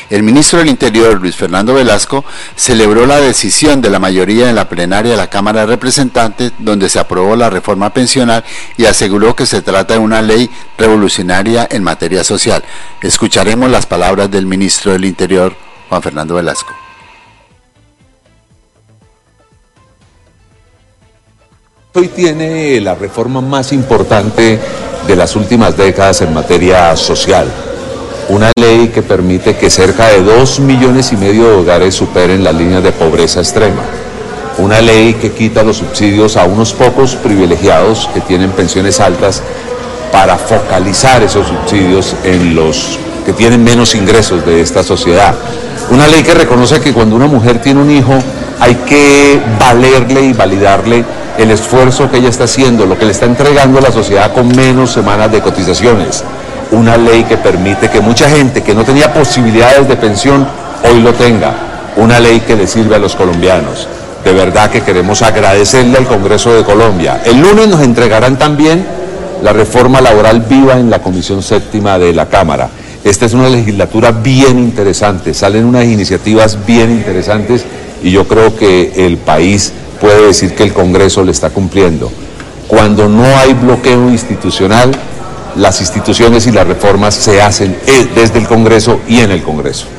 El ministro del Interior, Luis Fernando Velasco, celebró la decisión de la mayoría en la plenaria de la Cámara de Representantes, donde se aprobó la reforma pensional, y aseguró que se trata de una ley revolucionaria en materia social. Escucharemos las palabras del ministro del Interior, Juan Fernando Velasco. Hoy tiene la reforma más importante de las últimas décadas en materia social. Una ley que permite que cerca de 2,5 millones de hogares superen las líneas de pobreza extrema. Una ley que quita los subsidios a unos pocos privilegiados que tienen pensiones altas para focalizar esos subsidios en los que tienen menos ingresos de esta sociedad. Una ley que reconoce que cuando una mujer tiene un hijo hay que valerle y validarle el esfuerzo que ella está haciendo, lo que le está entregando a la sociedad con menos semanas de cotizaciones. Una ley que permite que mucha gente que no tenía posibilidades de pensión hoy lo tenga. Una ley que le sirve a los colombianos. De verdad que queremos agradecerle al Congreso de Colombia. El lunes nos entregarán también la reforma laboral viva en la Comisión Séptima de la Cámara. Esta es una legislatura bien interesante, salen unas iniciativas bien interesantes y yo creo que el país puede decir que el Congreso le está cumpliendo. Cuando no hay bloqueo institucional, las instituciones y las reformas se hacen desde el Congreso y en el Congreso.